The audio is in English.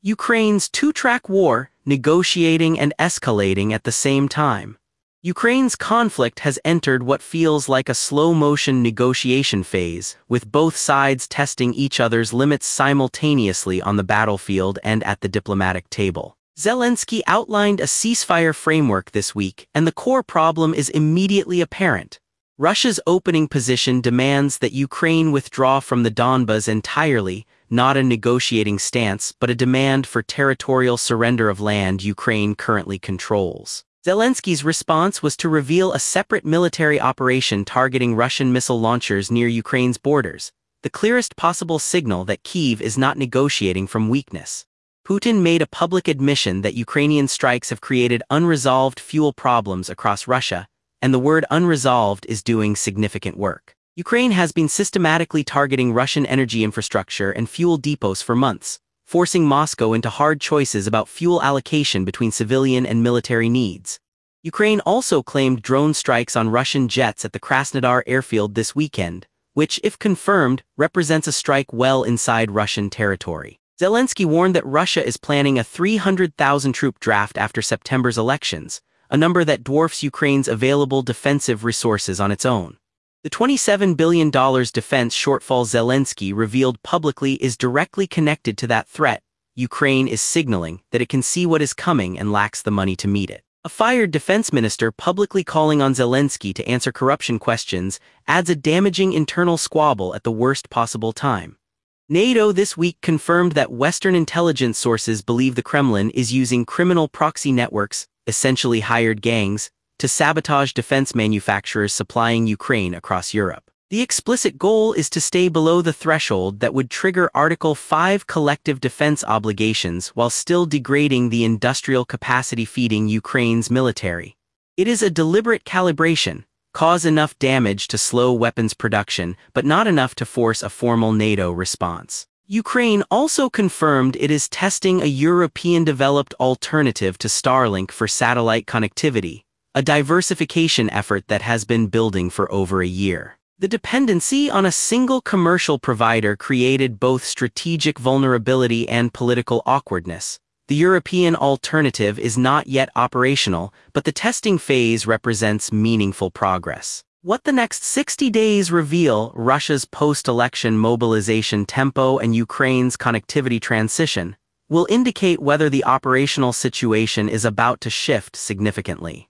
Ukraine's two-track war, negotiating and escalating at the same time. Ukraine's conflict has entered what feels like a slow-motion negotiation phase, with both sides testing each other's limits simultaneously on the battlefield and at the diplomatic table. Zelensky outlined a ceasefire framework this week, and the core problem is immediately apparent. Russia's opening position demands that Ukraine withdraw from the Donbas entirely, not a negotiating stance but a demand for territorial surrender of land Ukraine currently controls. Zelensky's response was to reveal a separate military operation targeting Russian missile launchers near Ukraine's borders, the clearest possible signal that Kyiv is not negotiating from weakness. Putin made a public admission that Ukrainian strikes have created unresolved fuel problems across Russia, and the word unresolved is doing significant work. Ukraine has been systematically targeting Russian energy infrastructure and fuel depots for months, forcing Moscow into hard choices about fuel allocation between civilian and military needs. Ukraine also claimed drone strikes on Russian jets at the Krasnodar airfield this weekend, which, if confirmed, represents a strike well inside Russian territory. Zelensky warned that Russia is planning a 300,000-troop draft after September's elections, a number that dwarfs Ukraine's available defensive resources on its own. The $27 billion defense shortfall Zelensky revealed publicly is directly connected to that threat. Ukraine is signaling that it can see what is coming and lacks the money to meet it. A fired defense minister publicly calling on Zelensky to answer corruption questions adds a damaging internal squabble at the worst possible time. NATO this week confirmed that Western intelligence sources believe the Kremlin is using criminal proxy networks, essentially hired gangs, to sabotage defense manufacturers supplying Ukraine across Europe. The explicit goal is to stay below the threshold that would trigger Article 5 collective defense obligations while still degrading the industrial capacity feeding Ukraine's military. It is a deliberate calibration, cause enough damage to slow weapons production, but not enough to force a formal NATO response. Ukraine also confirmed it is testing a European-developed alternative to Starlink for satellite connectivity, a diversification effort that has been building for over a year. The dependency on a single commercial provider created both strategic vulnerability and political awkwardness. The European alternative is not yet operational, but the testing phase represents meaningful progress. What the next 60 days reveal, Russia's post-election mobilization tempo and Ukraine's connectivity transition, will indicate whether the operational situation is about to shift significantly.